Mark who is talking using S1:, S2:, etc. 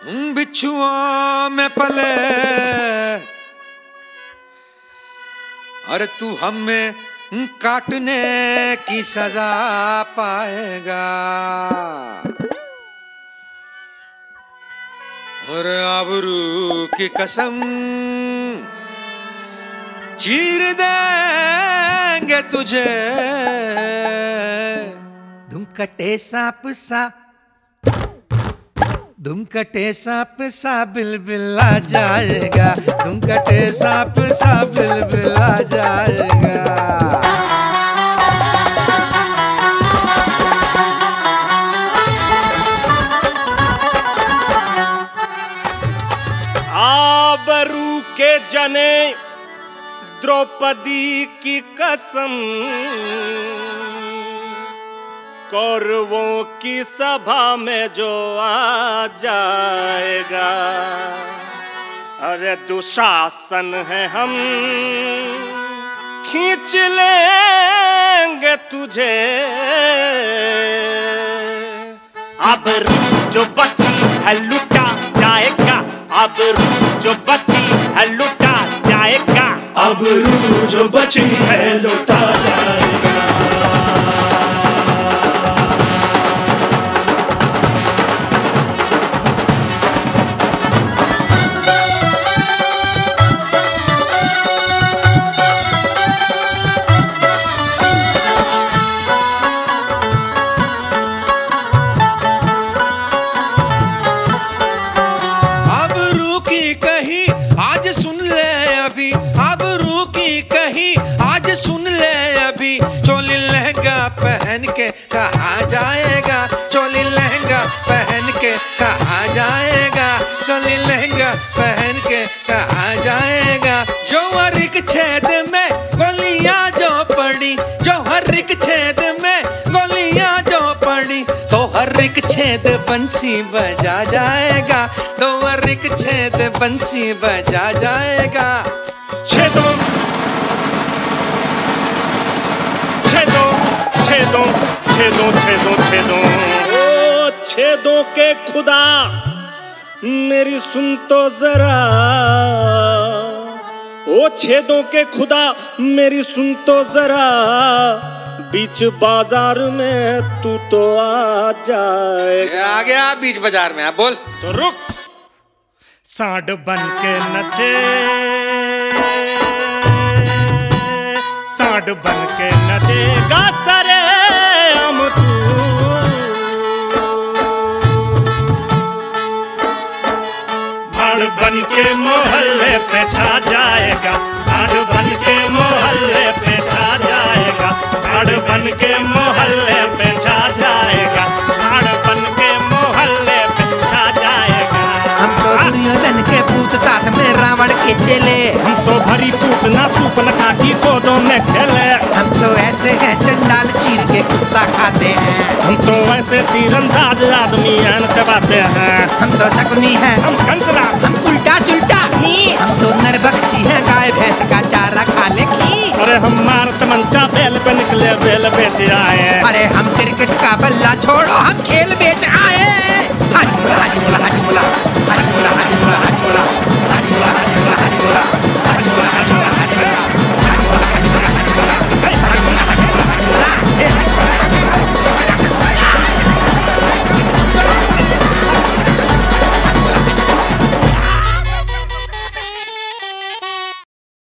S1: बिच्छुओं में पले, अरे तू हमें काटने की सजा पाएगा। और आबरू की कसम चीर देंगे तुझे। धुम कटे सांप सा, धुम कटे सांप सा बिलबिल आ जाएगा। धुम कटे सांप सा बिलबिल आ जाएगा।
S2: आबरू के जने द्रौपदी की कसम, कौरवों की सभा में जो आ जाएगा। अरे दुशासन है हम खींच लेंगे तुझे। आबरू जो बची है लुटा जाएगा। आबरू जो बची है लुटा जाएगा।
S3: आबरू जो बची है लुटा जाएगा।
S1: चोली लहंगा पहन के कहा जाएगा। चोली लहंगा पहन के कहा जाएगा। चोली लहंगा पहन के कहा जाएगा। जो हर एक छेद में गोलियां जो पड़ी, जो हर एक छेद में गोलियां जो पड़ी, तो हर एक छेद बंसी बजा जाएगा। तो हर एक छेद बंसी बजा जाएगा।
S2: छेदों छेदों छेदों छेदों छेदों छेदों ओ छेदों के खुदा मेरी सुन तो जरा। ओ छेदों के खुदा मेरी सुन तो जरा। बीच बाजार में तू तो आ जाए।
S1: आ गया बीच बाजार में। आप बोल
S2: तो रुक। सांड बन के नचे, सांड बन के नचेगा सरे हम तू। भाड़ बन के मोहल्ले पे छा जाएगा। भाड़ बन के मोहल्ले पे छा जाएगा। भाड़ बन के मोहल्ले पे छा जाएगा। भाड़ बन के मोहल्ले पे छा जाएगा।
S1: हम तो दुर्योधन के पूत साथ में रावण के चेले।
S2: हम तो भरी पूतना सूपन काटी कोदों में खेले।
S1: हम तो ऐसे हैं चंडाल चीर के कुत्ता खाते हैं।
S2: हम तो ऐसे तीरंदाज आदमी चबाते हैं।
S1: हम तो शकुनी हैं।
S2: हम कंसरा।
S1: हम उल्टा सुल्टा। हम तो नरबक्षी हैं, गाय भैंस का चारा खा ले की।
S2: अरे हम मारत मंचा बेल पे निकले बेल बेच आए।
S1: अरे हम क्रिकेट का बल्ला छोड़ो, हम खेल